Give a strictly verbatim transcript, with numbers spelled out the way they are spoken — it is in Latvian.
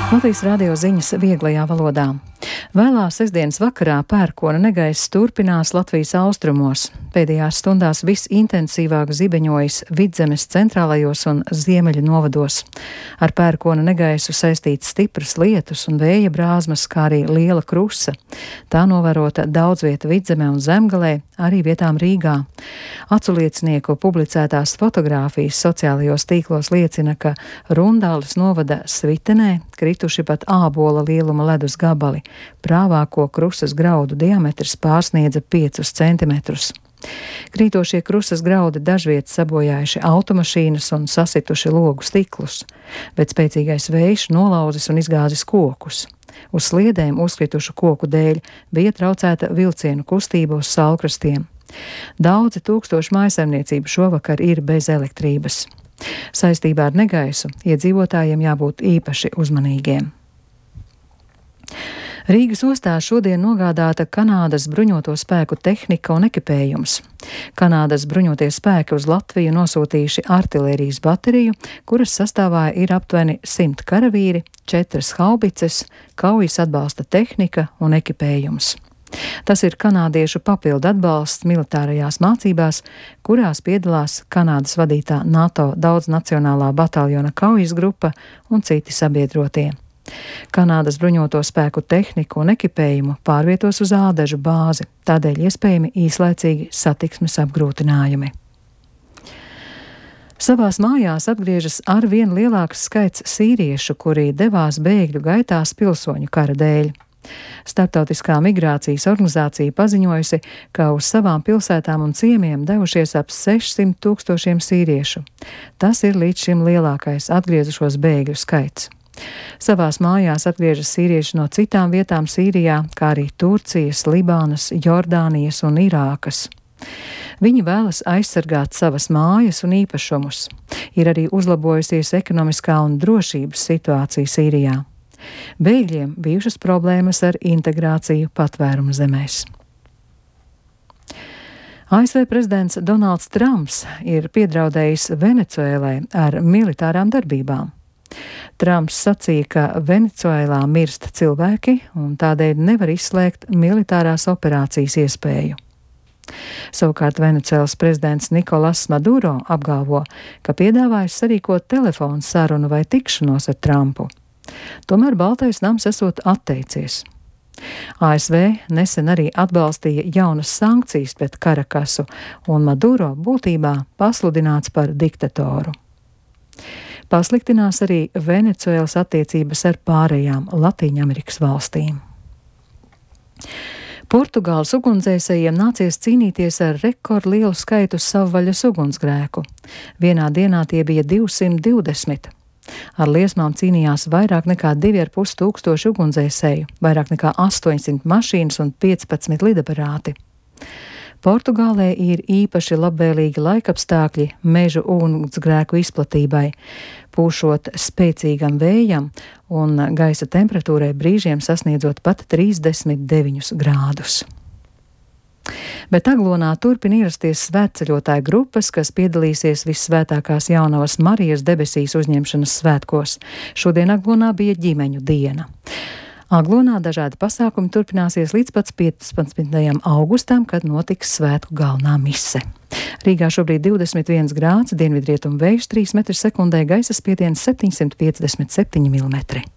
Latvijas radio ziņas vieglajā valodā. Vēlā sestdienas vakarā pērkona negaiss turpinās Latvijas austrumos. Pēdējās stundās visintensīvāk zibeņojas Vidzemes centrālajos un ziemeļu novados. Ar pērkona negaisu saistīts stipras lietus un vēja brāzmas, kā arī liela krusa. Tā novērota daudz vieta Vidzemē un Zemgalē, arī vietām Rīgā. Aculiecinieku publicētās fotogrāfijas sociālajos tīklos liecina, ka Rundāles novada Svitenē krituši pat ābola lieluma ledus gabali. Prāvāko krusas graudu diametrs pārsniedza piecus centimetrus. Krītošie krusas graudi dažviet sabojājuši automašīnas un sasituši logu stiklus, bet spēcīgais vējš nolauzis un izgāzis kokus. Uz sliedēm uzkritušu koku dēļ bija traucēta vilcienu kustība uz saulkrastiem. Daudzi tūkstoši mājsaimniecību šovakar ir bez elektrības. Saistībā ar negaisu iedzīvotājiem jābūt īpaši uzmanīgiem. Rīgas ostā šodien nogādāta Kanādas bruņoto spēku tehnika un ekipējums. Kanādas bruņotie spēki uz Latviju nosūtījuši artilērijas bateriju, kuras sastāvā ir aptuveni simt karavīri, četras haubices, kaujas atbalsta tehnika un ekipējums. Tas ir kanādiešu papildu atbalsts militārajās mācībās, kurās piedalās Kanādas vadītā NATO daudznacionālā bataljona kaujas grupa un citi sabiedrotie. Kanādas bruņoto spēku tehniku un ekipējumu pārvietos uz Ādažu bāzi, tādēļ iespējami īslaicīgi satiksmes apgrūtinājumi. Savās mājās atgriežas ar vien lielāks skaits sīriešu, kuri devās bēgļu gaitās pilsoņu kara dēļ. Starptautiskā migrācijas organizācija paziņojusi, ka uz savām pilsētām un ciemiem devušies ap sešsimt tūkstošiem sīriešu. Tas ir līdz šim lielākais atgriezušos bēgļu skaits. Savās mājās atgriežas sīrieši no citām vietām Sīrijā, kā arī Turcijas, Libānas, Jordānijas un Irākas. Viņi vēlas aizsargāt savas mājas un īpašumus. Ir arī uzlabojusies ekonomiskā un drošības situācija Sīrijā. Bēgļiem bijušas problēmas ar integrāciju patvērumu zemēs. A S V prezidents Donalds Trumps ir piedraudējis Venecuēlai ar militārām darbībām. Trumps sacīja, ka Venecuēlā mirst cilvēki un tādēļ nevar izslēgt militārās operācijas iespēju. Savukārt Venecuēlas prezidents Nikolas Maduro apgalvo, ka piedāvājis sarīkot telefonu sarunu vai tikšanos ar Trumpu. Tomēr Baltais nams esot atteicies. A S V nesen arī atbalstīja jaunas sankcijas pret Karakasu, un Maduro būtībā pasludināts par diktatoru. Pasliktinās arī Venecuēlas attiecības ar pārējām Latīņamerikas valstīm. Portugāles ugunsdzēsējiem nācies cīnīties ar rekordlielu skaitu savvaļas ugunsgrēku. Vienā dienā tie bija divsimt divdesmit. Ar liesmām cīnījās vairāk nekā divi ar pus tūkstoši ugunsdzēsēju, vairāk nekā astoņsimt mašīnas un piecpadsmit lidaparāti. Portugālē ir īpaši labvēlīgi laikapstākļi mežu ugunsgrēku izplatībai, pūšot spēcīgam vējam un gaisa temperatūrai brīžiem sasniedzot pat trīsdesmit deviņus grādus. Bet Aglonā turpina ierasties svētceļotāju grupas, kas piedalīsies Vissvētākās Jaunavas Marijas debesīs uzņemšanas svētkos. Šodien Aglonā bija ģimeņu diena. Aglonā dažādi pasākumi turpināsies līdz pat piecpadsmitajam augustam, kad notiks svētku galvenā mise. Rīgā šobrīd divdesmit viens grāds, dienvidrietumu vējš trīs metri sekundē, gaisa spiediens septiņsimt piecdesmit septiņi milimetri.